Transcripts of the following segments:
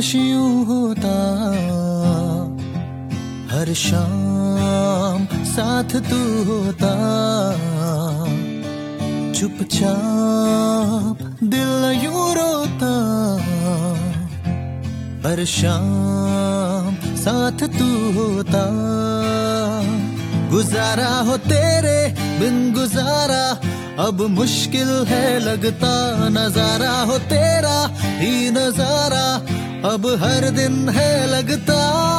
काश यूं होता हर शाम साथ तू होता, चुपचाप दिल यूं रोता, हर शाम साथ तू होता। गुजारा हो तेरे बिन गुजारा अब मुश्किल है लगता, नजारा हो तेरा ही नजारा अब हर दिन है लगता।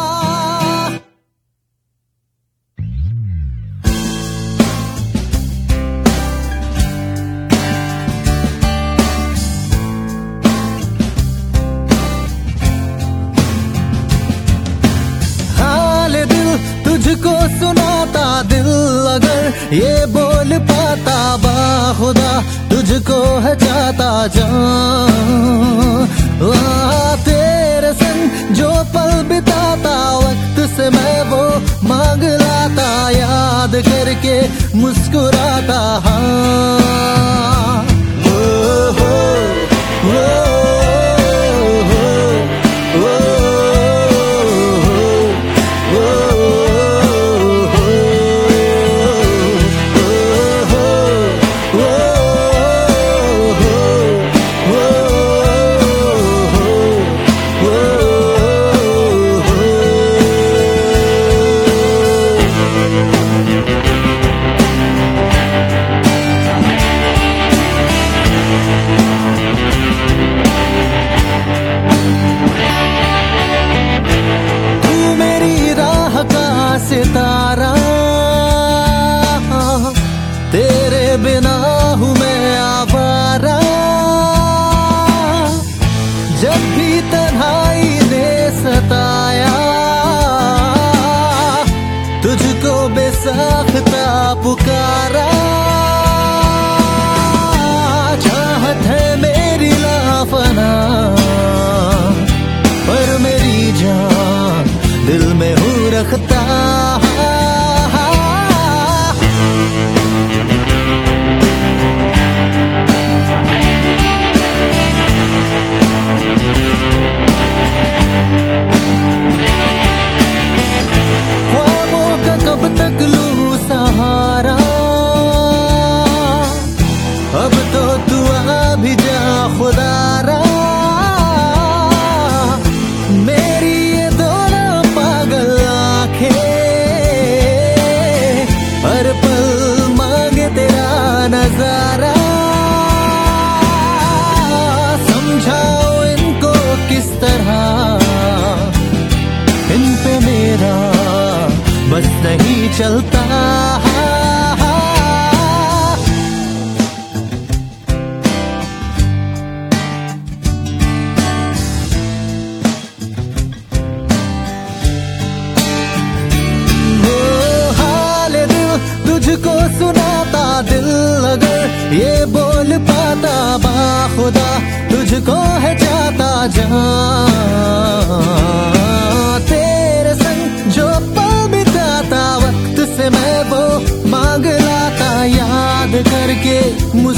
तुझको सुनाता दिल अगर ये बोल पाता, बाखुदा तुझको है चाहता जान। तेरे संग जो पल बिताता वक्त से मैं वो मांग लाता, याद करके मुस्कुराता। हाँ ओ हो सितारा, तेरे बिना हूँ मैं आवारा। जब भी तन्हाई ने सताया तुझको बेसाख्ता पुकारा। चाहत है मेरी लाफना पर मेरी जान दिल में हूँ रखता। ख्वाबों का कब तक लूं सहारा, अब तो तू आ भी जा खुदारा। मेरी ये दोनों पागल आंखें हर पल मांगे तेरा नजारा। समझाओ इनको किस तरह इन पे मेरा बस नहीं चलता। तुझको सुनाता दिल अगर ये बोल पाता, बाखुदा तुझको है चाहता जान। तेरे संग जो पल बिताता वक्त से मैं वो मांग लाता, याद करके